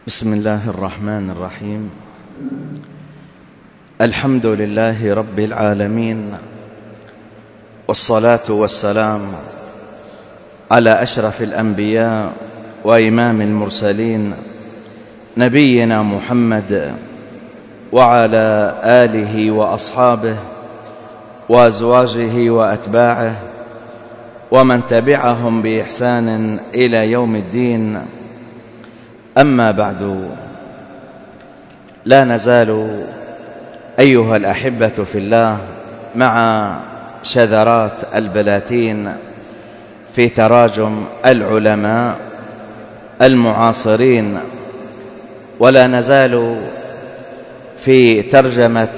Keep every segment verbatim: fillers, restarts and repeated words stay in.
بسم الله الرحمن الرحيم. الحمد لله رب العالمين، والصلاة والسلام على أشرف الأنبياء وإمام المرسلين نبينا محمد وعلى آله وأصحابه وأزواجه وأتباعه ومن تبعهم بإحسان إلى يوم الدين. أما بعد، لا نزال أيها الأحبة في الله مع شذرات البلاتين في تراجم العلماء المعاصرين، ولا نزال في ترجمة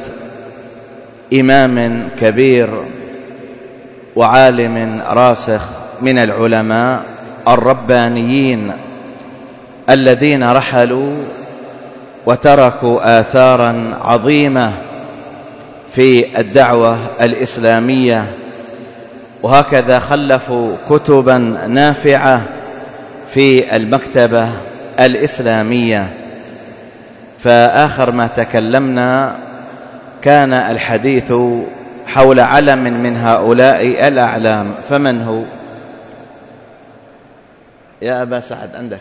إمام كبير وعالم راسخ من العلماء الربانيين الذين رحلوا وتركوا آثارا عظيمة في الدعوة الإسلامية، وهكذا خلفوا كتبا نافعة في المكتبة الإسلامية. فآخر ما تكلمنا كان الحديث حول علم من هؤلاء الأعلام. فمن هو يا أبا سعد؟ عندك؟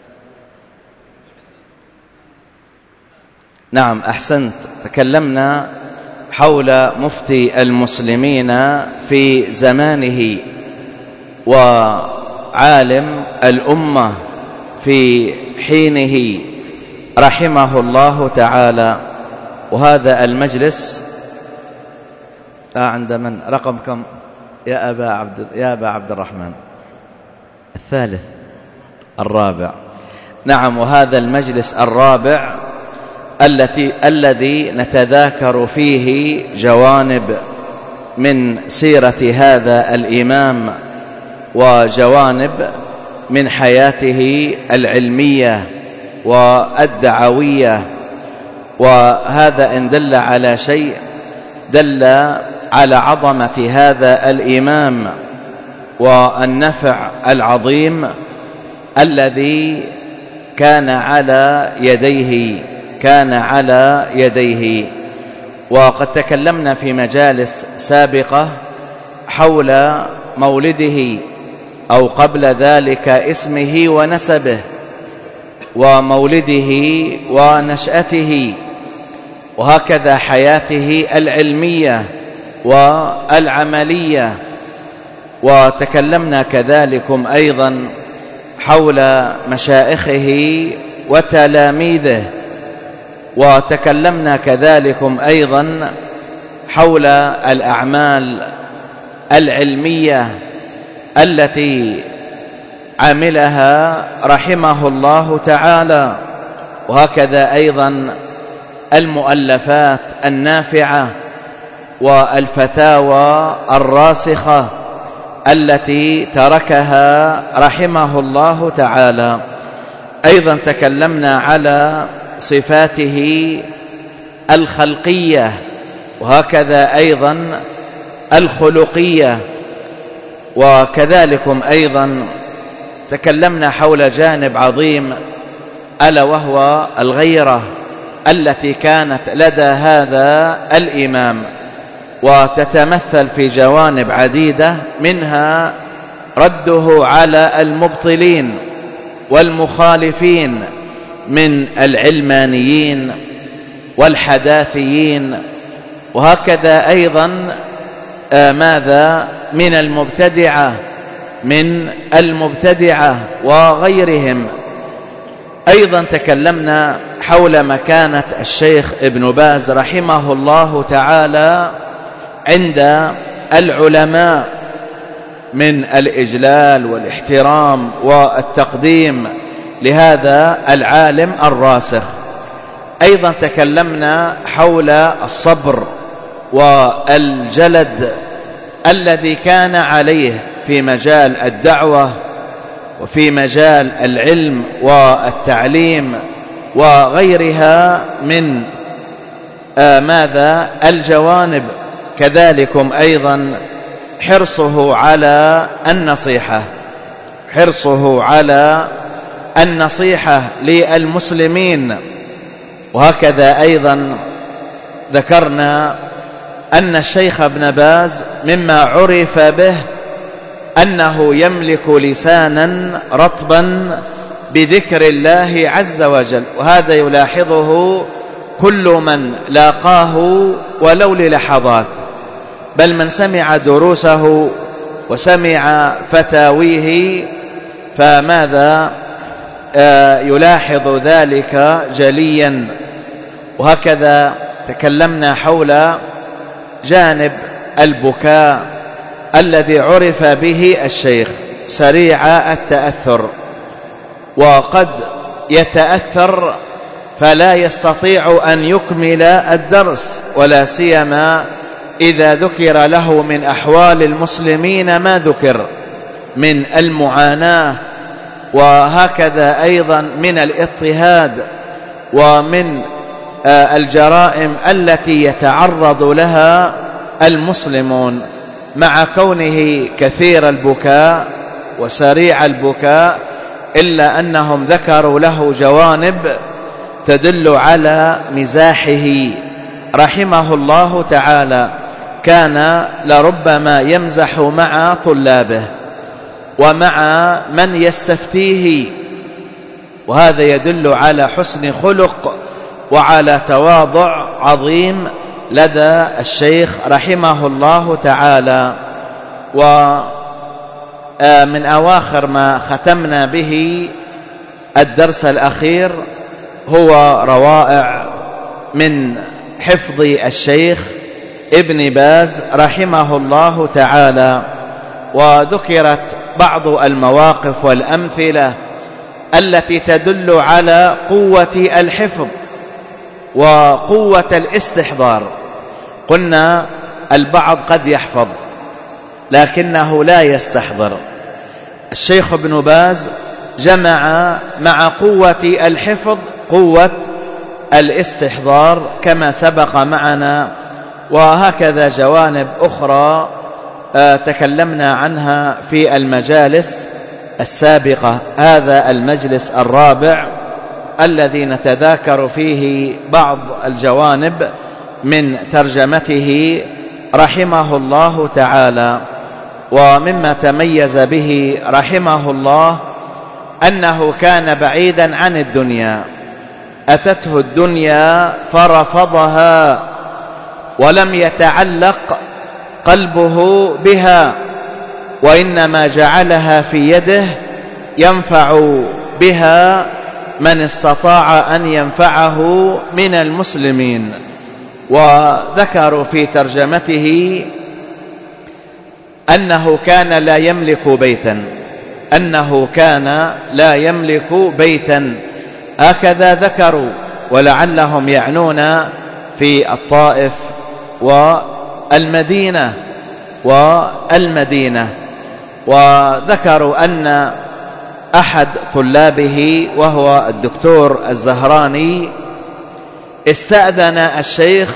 نعم، أحسنت. تكلمنا حول مفتي المسلمين في زمانه وعالم الأمة في حينه رحمه الله تعالى. وهذا المجلس آه عند من؟ رقم كم يا أبا عبد يا أبا عبد الرحمن؟ الثالث، الرابع. نعم، وهذا المجلس الرابع التي الذي نتذاكر فيه جوانب من سيرة هذا الإمام وجوانب من حياته العلمية والدعوية. وهذا إن دل على شيء دل على عظمة هذا الإمام والنفع العظيم الذي كان على يديه كان على يديه وقد تكلمنا في مجالس سابقة حول مولده أو قبل ذلك اسمه ونسبه، ومولده ونشأته، وهكذا حياته العلمية والعملية. وتكلمنا كذلكم أيضا حول مشايخه وتلاميذه، وتكلمنا كذلكم أيضا حول الأعمال العلمية التي عملها رحمه الله تعالى، وهكذا أيضا المؤلفات النافعة والفتاوى الراسخة التي تركها رحمه الله تعالى. أيضا تكلمنا على صفاته الخلقية وهكذا أيضا الخلقية، وكذلكم أيضا تكلمنا حول جانب عظيم ألا وهو الغيرة التي كانت لدى هذا الإمام، وتتمثل في جوانب عديدة، منها رده على المبطلين والمخالفين من العلمانيين والحداثيين، وهكذا أيضا آه ماذا من المبتدعة من المبتدعة وغيرهم. أيضا تكلمنا حول مكانة الشيخ ابن باز رحمه الله تعالى عند العلماء من الإجلال والاحترام والتقديم لهذا العالم الراسخ. أيضا تكلمنا حول الصبر والجلد الذي كان عليه في مجال الدعوة وفي مجال العلم والتعليم وغيرها من آه ماذا الجوانب. كذلكم أيضا حرصه على النصيحة حرصه على النصيحة للمسلمين. وهكذا أيضا ذكرنا أن الشيخ ابن باز مما عرف به أنه يملك لسانا رطبا بذكر الله عز وجل، وهذا يلاحظه كل من لاقاه ولو للحظات، بل من سمع دروسه وسمع فتاويه فماذا يلاحظ ذلك جليا. وهكذا تكلمنا حول جانب البكاء الذي عرف به الشيخ سريع التأثر، وقد يتأثر فلا يستطيع أن يكمل الدرس، ولا سيما إذا ذكر له من أحوال المسلمين ما ذكر من المعاناة، وهكذا أيضا من الاضطهاد ومن الجرائم التي يتعرض لها المسلمون، مع كونه كثير البكاء وسريع البكاء، إلا أنهم ذكروا له جوانب تدل على مزاحه رحمه الله تعالى. كان لربما يمزح مع طلابه ومع من يستفتيه، وهذا يدل على حسن خلق وعلى تواضع عظيم لدى الشيخ رحمه الله تعالى. ومن أواخر ما ختمنا به الدرس الأخير هو روائع من حفظ الشيخ ابن باز رحمه الله تعالى، وذكرت بعض المواقف والأمثلة التي تدل على قوة الحفظ وقوة الاستحضار. قلنا البعض قد يحفظ لكنه لا يستحضر. الشيخ ابن باز جمع مع قوة الحفظ قوة الاستحضار كما سبق معنا، وهكذا جوانب أخرى تكلمنا عنها في المجالس السابقة. هذا المجلس الرابع الذي نتذاكر فيه بعض الجوانب من ترجمته رحمه الله تعالى. ومما تميز به رحمه الله أنه كان بعيدا عن الدنيا، أتته الدنيا فرفضها ولم يتعلق قلبه بها، وإنما جعلها في يده ينفع بها من استطاع أن ينفعه من المسلمين. وذكروا في ترجمته أنه كان لا يملك بيتا أنه كان لا يملك بيتا هكذا ذكروا، ولعلهم يعنون في الطائف والمدينة والمدينة. وذكروا أن أحد طلابه وهو الدكتور الزهراني استأذن الشيخ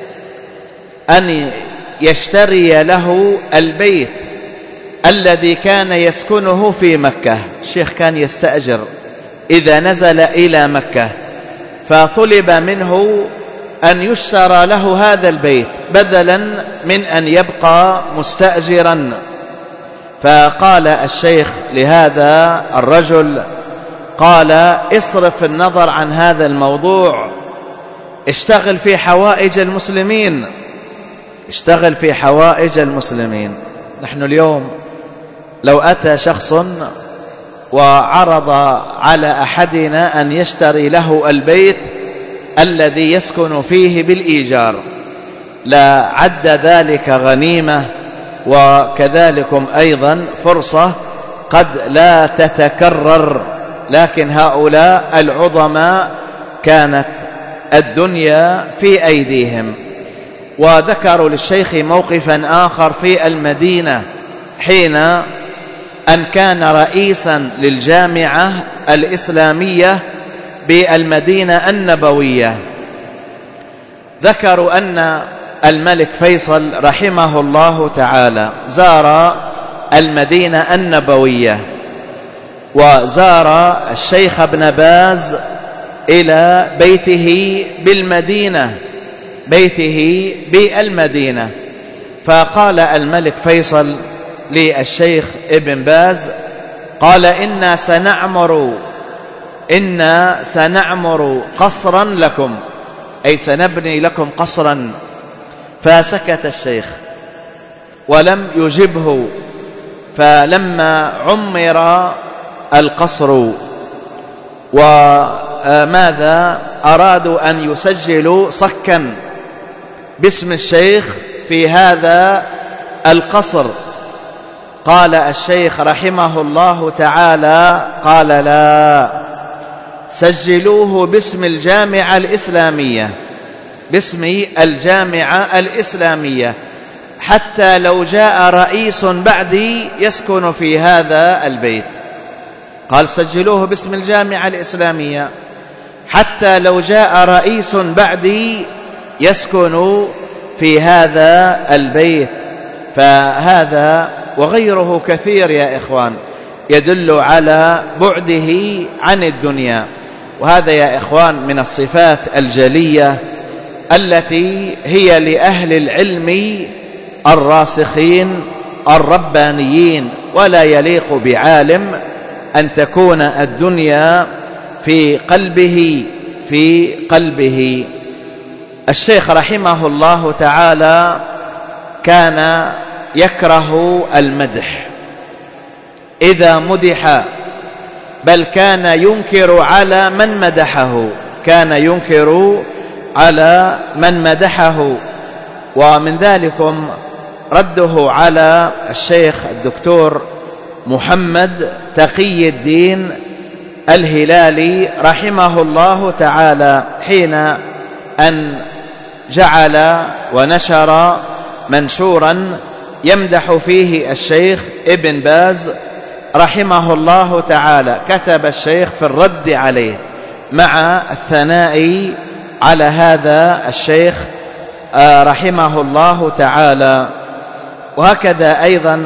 أن يشتري له البيت الذي كان يسكنه في مكة. الشيخ كان يستأجر إذا نزل إلى مكة، فطلب منه أن يشترى له هذا البيت بدلا من أن يبقى مستأجرا. فقال الشيخ لهذا الرجل، قال: اصرف النظر عن هذا الموضوع، اشتغل في حوائج المسلمين اشتغل في حوائج المسلمين. نحن اليوم لو أتى شخص وعرض على أحدنا أن يشتري له البيت الذي يسكن فيه بالإيجار، لا عد ذلك غنيمة، وكذلكم أيضا فرصة قد لا تتكرر. لكن هؤلاء العظماء كانت الدنيا في أيديهم. وذكروا للشيخ موقفا آخر في المدينة حين أن كان رئيسا للجامعة الإسلامية بالمدينة النبوية. ذكروا أن الملك فيصل رحمه الله تعالى زار المدينة النبوية، وزار الشيخ ابن باز إلى بيته بالمدينة بيته بالمدينة فقال الملك فيصل للشيخ ابن باز قال إنا سنعمر إنا سنعمر قصرا لكم أي سنبني لكم قصرا. فسكت الشيخ ولم يجبه. فلما عمر القصر وماذا أرادوا أن يسجلوا صكا باسم الشيخ في هذا القصر، قال الشيخ رحمه الله تعالى قال لا، سجلوه باسم الجامعة الإسلامية باسم الجامعة الإسلامية حتى لو جاء رئيس بعدي يسكن في هذا البيت. قال سجلوه باسم الجامعة الإسلامية حتى لو جاء رئيس بعدي يسكن في هذا البيت. فهذا وغيره كثير يا إخوان يدل على بعده عن الدنيا. وهذا يا إخوان من الصفات الجلية التي هي لأهل العلم الراسخين الربانيين، ولا يليق بعالم أن تكون الدنيا في قلبه في قلبه. الشيخ رحمه الله تعالى كان يكره المدح إذا مدح، بل كان ينكر على من مدحه كان ينكر على من مدحه. ومن ذلكم رده على الشيخ الدكتور محمد تقي الدين الهلالي رحمه الله تعالى حين أن جعل ونشر منشورا يمدح فيه الشيخ ابن باز رحمه الله تعالى. كتب الشيخ في الرد عليه مع الثناء على هذا الشيخ رحمه الله تعالى. وهكذا أيضا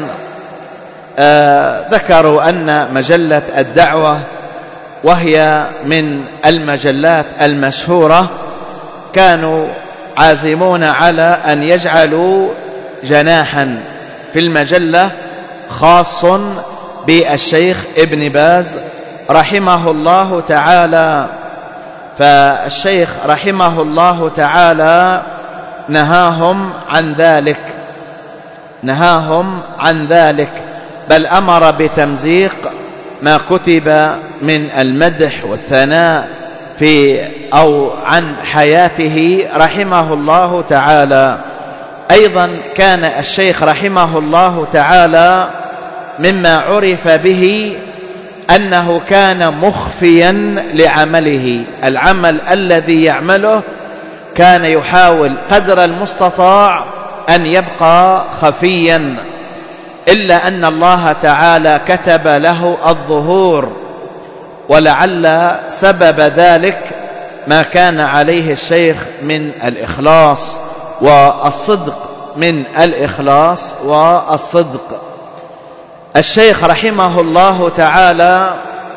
ذكروا أن مجلة الدعوة وهي من المجلات المشهورة كانوا عازمون على أن يجعلوا جناحا في المجلة خاص بالشيخ ابن باز رحمه الله تعالى. فالشيخ رحمه الله تعالى نهاهم عن ذلك نهاهم عن ذلك بل أمر بتمزيق ما كتب من المدح والثناء في أو عن حياته رحمه الله تعالى. أيضا كان الشيخ رحمه الله تعالى مما عرف به أنه كان مخفيا لعمله، العمل الذي يعمله كان يحاول قدر المستطاع أن يبقى خفيا، إلا أن الله تعالى كتب له الظهور، ولعل سبب ذلك ما كان عليه الشيخ من الإخلاص والصدق من الإخلاص والصدق. الشيخ رحمه الله تعالى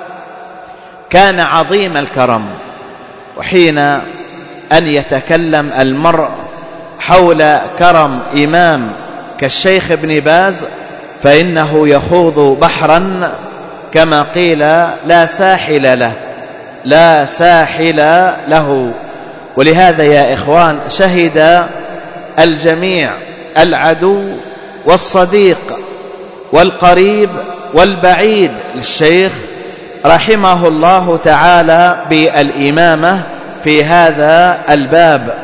كان عظيم الكرم، وحين أن يتكلم المرء حول كرم إمام كالشيخ ابن باز فإنه يخوض بحرا كما قيل لا ساحل له لا ساحل له. ولهذا يا إخوان شهد الجميع العدو والصديق والقريب والبعيد للشيخ رحمه الله تعالى بالإمامة في هذا الباب.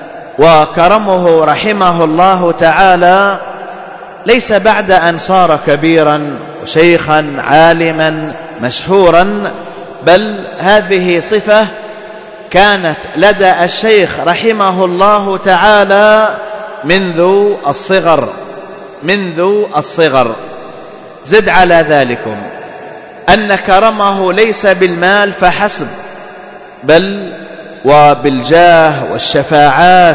وكرمه رحمه الله تعالى ليس بعد أن صار كبيرا وشيخا عالما مشهورا، بل هذه صفة كانت لدى الشيخ رحمه الله تعالى منذ الصغر منذ الصغر. زد على ذلكم أن كرمه ليس بالمال فحسب، بل وبالجاه والشفاعات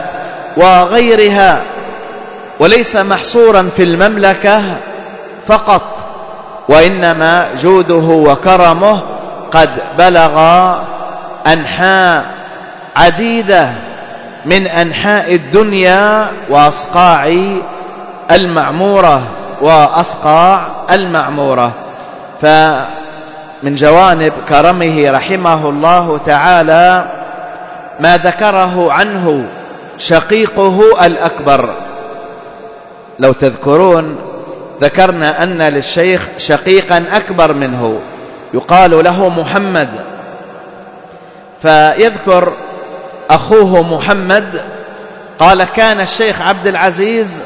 وغيرها، وليس محصورا في المملكة فقط، وإنما جوده وكرمه قد بلغ أنحاء عديدة من أنحاء الدنيا وأصقاع المعمورة وأصقاع المعمورة. فمن جوانب كرمه رحمه الله تعالى ما ذكره عنه شقيقه الأكبر. لو تذكرون ذكرنا أن للشيخ شقيقا أكبر منه يقال له محمد، فيذكر أخوه محمد قال: كان الشيخ عبد العزيز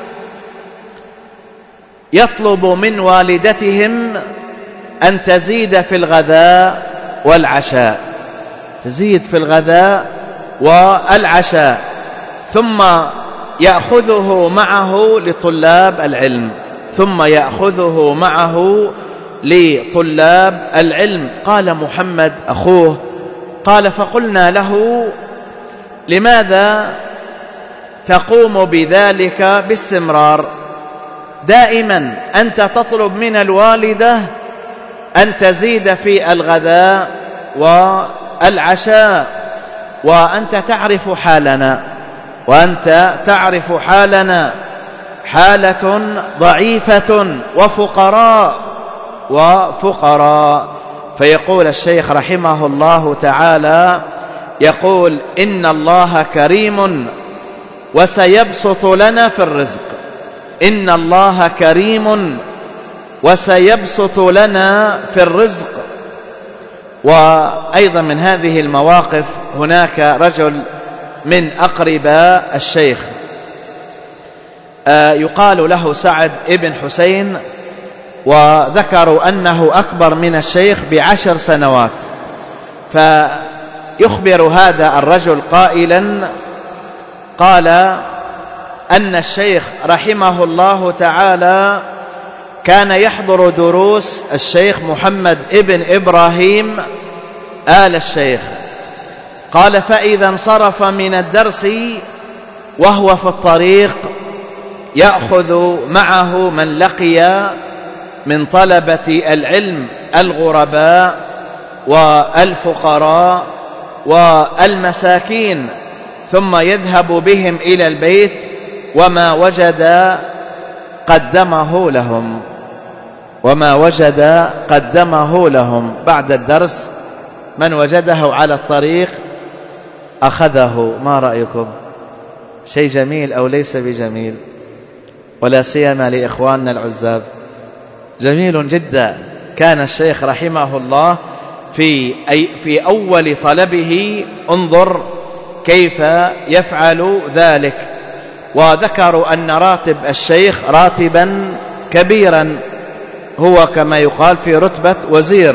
يطلب من والدتهم أن تزيد في الغداء والعشاء، تزيد في الغداء والعشاء، ثم يأخذه معه لطلاب العلم، ثم يأخذه معه لطلاب العلم. قال محمد أخوه: قال: فقلنا له: لماذا تقوم بذلك باستمرار؟ دائما أنت تطلب من الوالدة أن تزيد في الغداء والعشاء، وأنت تعرف حالنا، وأنت تعرف حالنا حالة ضعيفة وفقراء وفقراء. فيقول الشيخ رحمه الله تعالى، يقول: إن الله كريم وسيبسط لنا في الرزق، إن الله كريم وسيبسط لنا في الرزق. وأيضا من هذه المواقف هناك رجل من أقرباء الشيخ يقال له سعد ابن حسين، وذكروا أنه أكبر من الشيخ بعشر سنوات. فيخبر هذا الرجل قائلا: قال أن الشيخ رحمه الله تعالى كان يحضر دروس الشيخ محمد ابن إبراهيم آل الشيخ. قال: فإذا انصرف من الدرس وهو في الطريق يأخذ معه من لقي من طلبة العلم الغرباء والفقراء والمساكين، ثم يذهب بهم إلى البيت، وما وجد قدمه لهم، وما وجد قدمه لهم. بعد الدرس من وجده على الطريق أخذه. ما رأيكم؟ شيء جميل أو ليس بجميل؟ ولا سيما لإخواننا العزاب، جميل جدا. كان الشيخ رحمه الله في أي في أول طلبه انظر كيف يفعل ذلك. وذكروا أن راتب الشيخ راتبا كبيرا، هو كما يقال في رتبة وزير،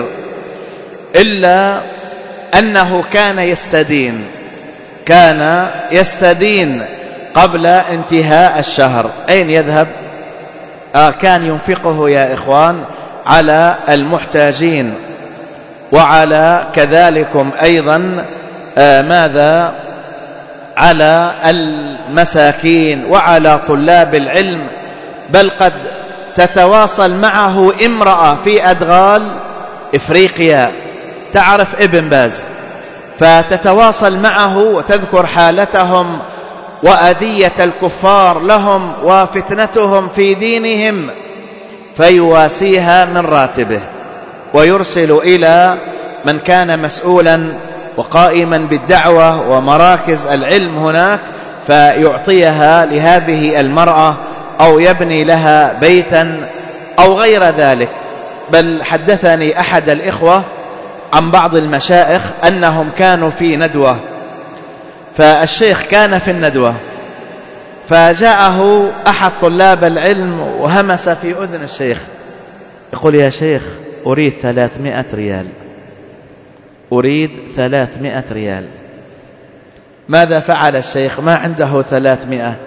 إلا أنه كان يستدين، كان يستدين قبل انتهاء الشهر. أين يذهب؟ آه كان ينفقه يا إخوان على المحتاجين، وعلى كذلكم أيضا آه ماذا على المساكين وعلى طلاب العلم. بل قد تتواصل معه امرأة في أدغال إفريقيا تعرف ابن باز، فتتواصل معه وتذكر حالتهم وأذية الكفار لهم وفتنتهم في دينهم، فيواسيها من راتبه، ويرسل إلى من كان مسؤولا وقائما بالدعوة ومراكز العلم هناك، فيعطيها لهذه المرأة أو يبني لها بيتا أو غير ذلك. بل حدثني أحد الإخوة عن بعض المشائخ أنهم كانوا في ندوة، فالشيخ كان في الندوة، فجاءه أحد طلاب العلم وهمس في أذن الشيخ يقول: يا شيخ أريد ثلاثمائة ريال، أريد ثلاثمائة ريال. ماذا فعل الشيخ؟ ما عنده ثلاثمائة،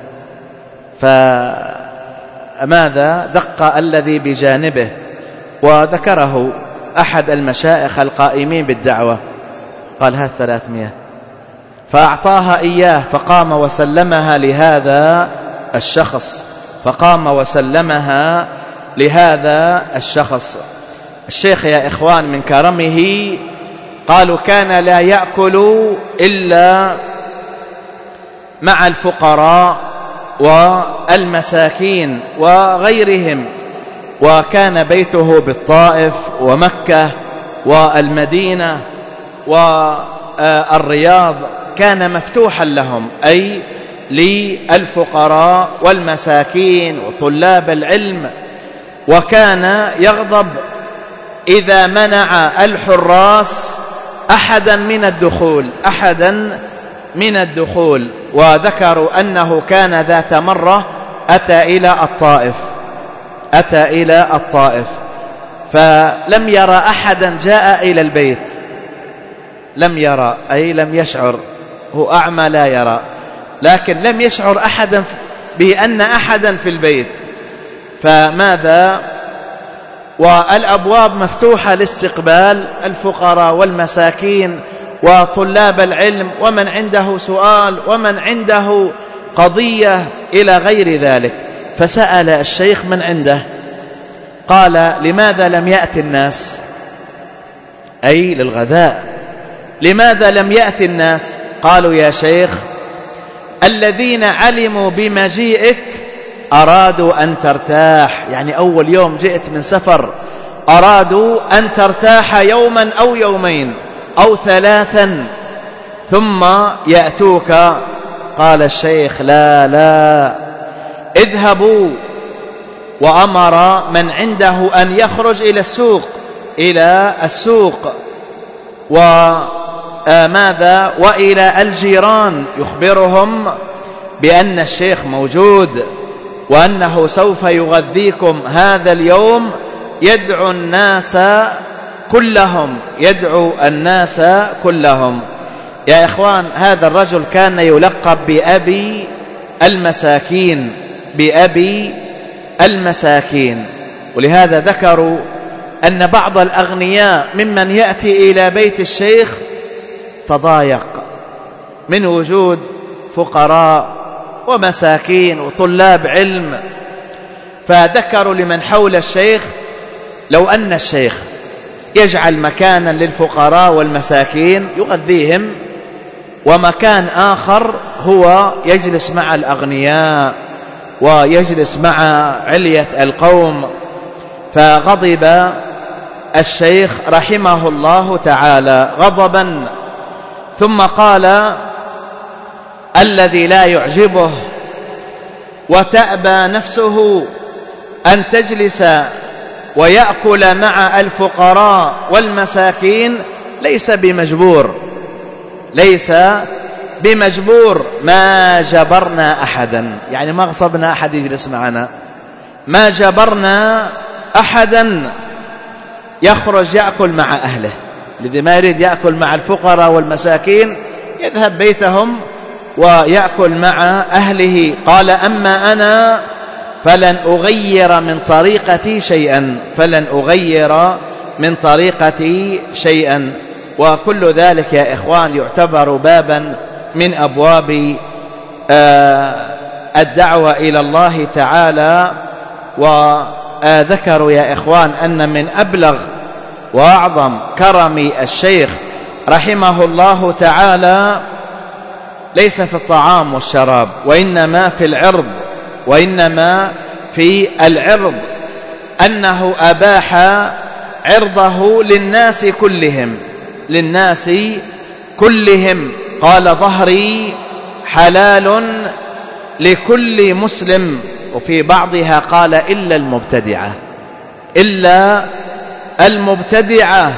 فماذا دق الذي بجانبه وذكره أحد المشائخ القائمين بالدعوة، قال: هذا ثلاثمائة، فأعطاها إياه، فقام وسلمها لهذا الشخص، فقام وسلمها لهذا الشخص. الشيخ يا إخوان من كرمه قالوا كان لا يأكل إلا مع الفقراء والمساكين وغيرهم، وكان بيته بالطائف ومكة والمدينة والرياض كان مفتوحا لهم، أي للفقراء والمساكين وطلاب العلم. وكان يغضب إذا منع الحراس أحدا من الدخول أحدا من الدخول وذكروا أنه كان ذات مرة أتى إلى الطائف أتى إلى الطائف فلم يرى أحدا جاء إلى البيت، لم يرى أي لم يشعر، هو أعمى لا يرى، لكن لم يشعر أحدا بأن أحدا في البيت. فماذا؟ والأبواب مفتوحة لاستقبال الفقراء والمساكين وطلاب العلم ومن عنده سؤال ومن عنده قضية إلى غير ذلك. فسأل الشيخ من عنده، قال لماذا لم يأتي الناس؟ أي للغداء، لماذا لم يأتي الناس؟ قالوا يا شيخ الذين علموا بمجيئك أرادوا أن ترتاح، يعني أول يوم جئت من سفر أرادوا أن ترتاح يوما أو يومين أو ثلاثا ثم يأتوك. قال الشيخ لا لا اذهبوا، وأمر من عنده أن يخرج إلى السوق إلى السوق وماذا وإلى الجيران يخبرهم بأن الشيخ موجود وأنه سوف يغذيكم هذا اليوم. يدعو الناس كلهم يدعو الناس كلهم. يا إخوان هذا الرجل كان يلقب بأبي المساكين بأبي المساكين، ولهذا ذكروا أن بعض الأغنياء ممن يأتي إلى بيت الشيخ تضايق من وجود فقراء ومساكين وطلاب علم، فذكروا لمن حول الشيخ لو أن الشيخ يجعل مكانا للفقراء والمساكين يغذيهم ومكان آخر هو يجلس مع الأغنياء ويجلس مع علية القوم. فغضب الشيخ رحمه الله تعالى غضبا، ثم قال الذي لا يعجبه وتأبى نفسه أن تجلس ويأكل مع الفقراء والمساكين ليس بمجبور ليس بمجبور ما جبرنا أحدا، يعني ما غصبنا أحد يجلس معنا، ما جبرنا أحدا يخرج يأكل مع أهله. الذي ما يريد يأكل مع الفقراء والمساكين يذهب بيتهم ويأكل مع أهله. قال أما أنا فلن أغير من طريقتي شيئا فلن أغير من طريقتي شيئا. وكل ذلك يا إخوان يعتبر بابا من أبواب الدعوة إلى الله تعالى. وذكروا يا إخوان أن من أبلغ وأعظم كرم الشيخ رحمه الله تعالى ليس في الطعام والشراب وإنما في العرض وإنما في العرض، أنه أباح عرضه للناس كلهم للناس كلهم قال ظهري حلال لكل مسلم. وفي بعضها قال إلا المبتدعة إلا المبتدعة.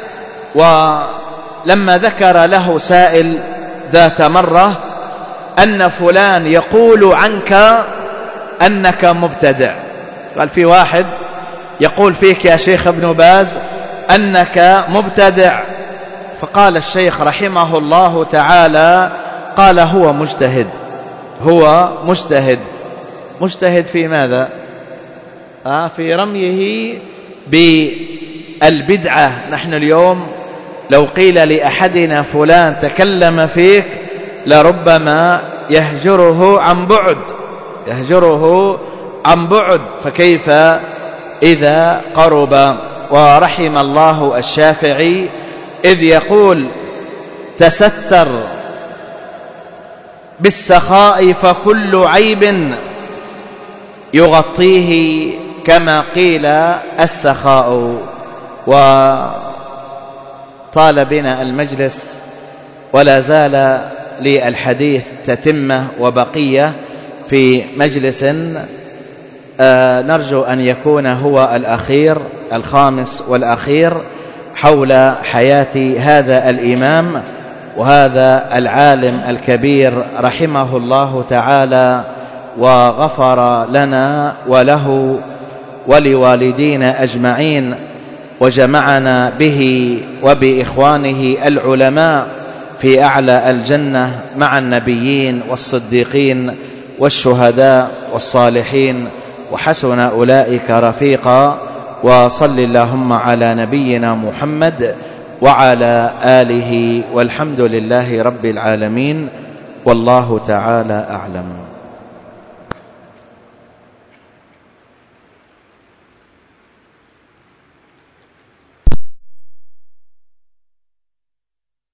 ولما ذكر له سائل ذات مرة أن فلان يقول عنك أنك مبتدع، قال في واحد يقول فيك يا شيخ ابن باز أنك مبتدع، فقال الشيخ رحمه الله تعالى قال هو مجتهد هو مجتهد مجتهد في ماذا؟ آه في رميه بالبدعة. نحن اليوم لو قيل لأحدنا فلان تكلم فيك لربما يهجره عن بعد يهجره عن بعد فكيف إذا قرب؟ ورحم الله الشافعي إذ يقول تستر بالسخاء فكل عيب يغطيه كما قيل السخاء. وطال بنا المجلس ولا زال للحديث تتمة وبقية في مجلس آه نرجو أن يكون هو الأخير الخامس والأخير حول حياة هذا الإمام وهذا العالم الكبير رحمه الله تعالى وغفر لنا وله ولوالدينا أجمعين، وجمعنا به وبإخوانه العلماء في أعلى الجنة مع النبيين والصديقين والشهداء والصالحين، وحسن أولئك رفيقا. وصل اللهم على نبينا محمد وعلى آله، والحمد لله رب العالمين، والله تعالى أعلم.